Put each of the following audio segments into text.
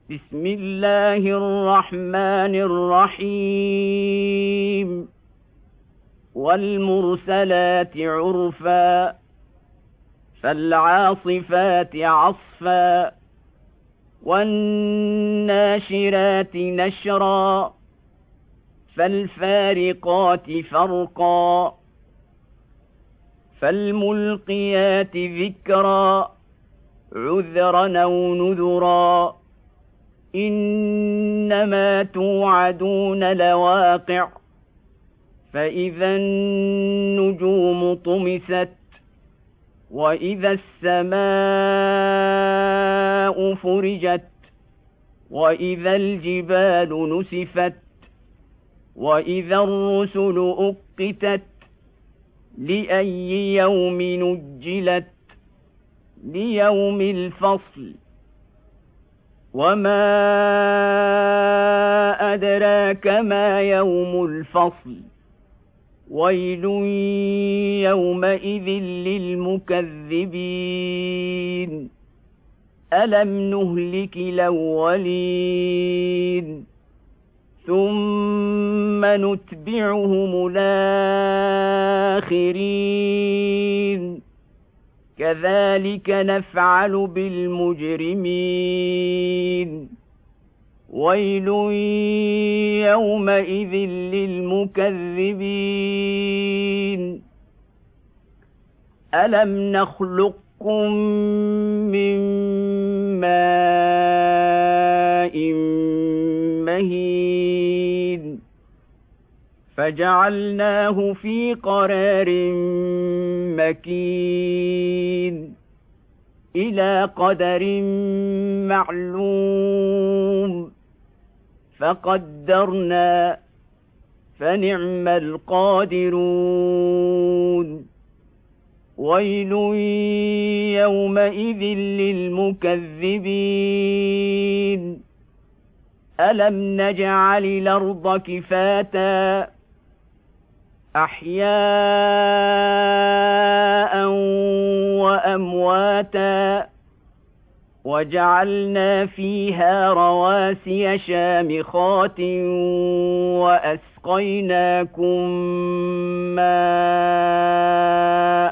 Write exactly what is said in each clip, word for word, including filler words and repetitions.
بسم الله الرحمن الرحيم والمرسلات عرفا فالعاصفات عصفا والناشرات نشرا فالفارقات فرقا فالملقيات ذكرا عذرا أو نذرا إنما توعدون لواقع فإذا النجوم طمست وإذا السماء فرجت وإذا الجبال نسفت وإذا الرسل أقتت لأي يوم نجلت ليوم الفصل وما أدراك ما يوم الفصل ويل يومئذ للمكذبين ألم نهلك الأولين ثم نتبعهم الآخرين كذلك نفعل بالمجرمين ويل يومئذ للمكذبين ألم نخلقكم من ماء مهين فجعلناه في قرار مكين إلى قدر معلوم فقدرنا فنعم القادرون ويل يومئذ للمكذبين ألم نجعل الأرض كفاتا أحياء وأمواتا وجعلنا فيها رواسي شامخات وأسقيناكم ماء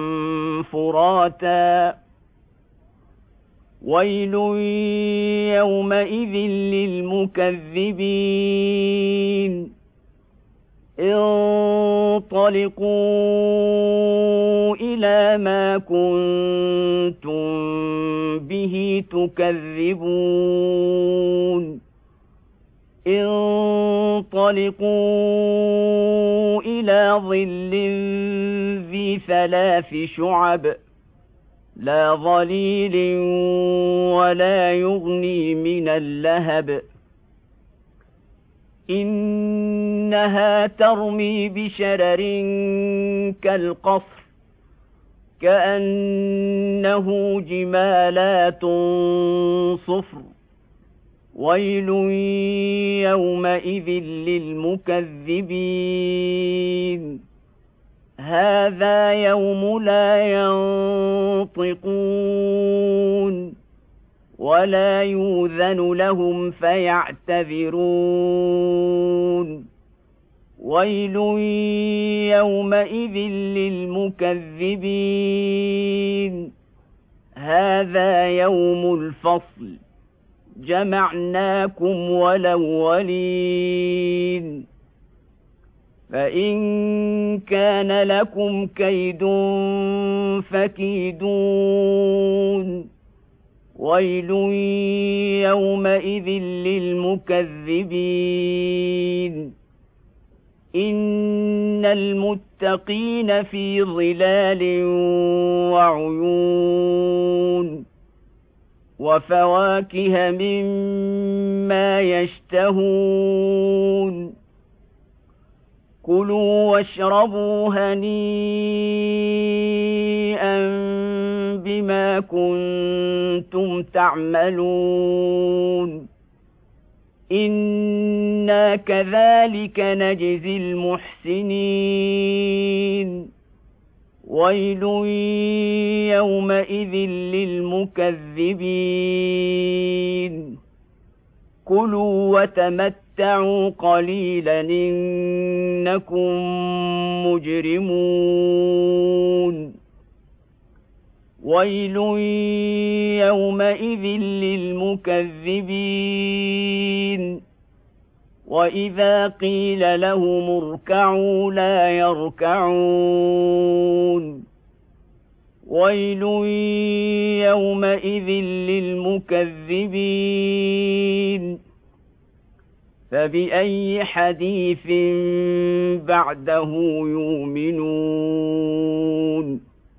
فراتا ويل يومئذ للمكذبين انطلقوا إلى ما كنتم به تكذبون انطلقوا إلى ظل ذي ثلاث شعب لا ظليل ولا يغني من اللهب إنها ترمي بشرر كالقصر كأنه جمالات صفر ويل يومئذ للمكذبين هذا يوم لا ينطقون ولا يؤذن لهم فيعتذرون ويل يومئذ للمكذبين هذا يوم الفصل جمعناكم والأولين فإن كان لكم كيد فكيدون ويل يومئذ للمكذبين إن المتقين في ظلال وعيون وفواكه مما يشتهون كلوا واشربوا هنيئا بما كنتم تعملون إنا كذلك نجزي المحسنين ويل يومئذ للمكذبين كلوا وتمتعوا قليلا إنكم مجرمون ويل يومئذ للمكذبين وإذا قيل لهم اركعوا لا يركعون ويل يومئذ للمكذبين فبأي حديث بعده يؤمنون